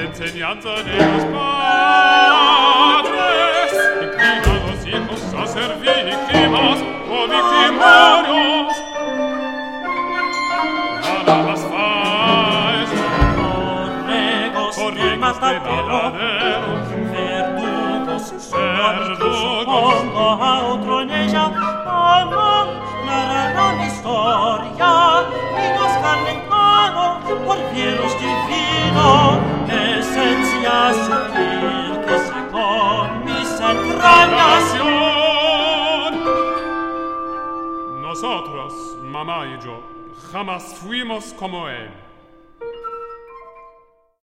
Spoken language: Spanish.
enseñanza de los padres, inclina a los hijos a ser víctimas o victimarios. Nada más falso, corregos de matadero, verdugos, pongo a otro en ella, mamá, narrarán historia, niños calentano, por virus divino, esencia sutil que se con mis entrañas. Nosotros, mamá y yo, jamás fuimos como él.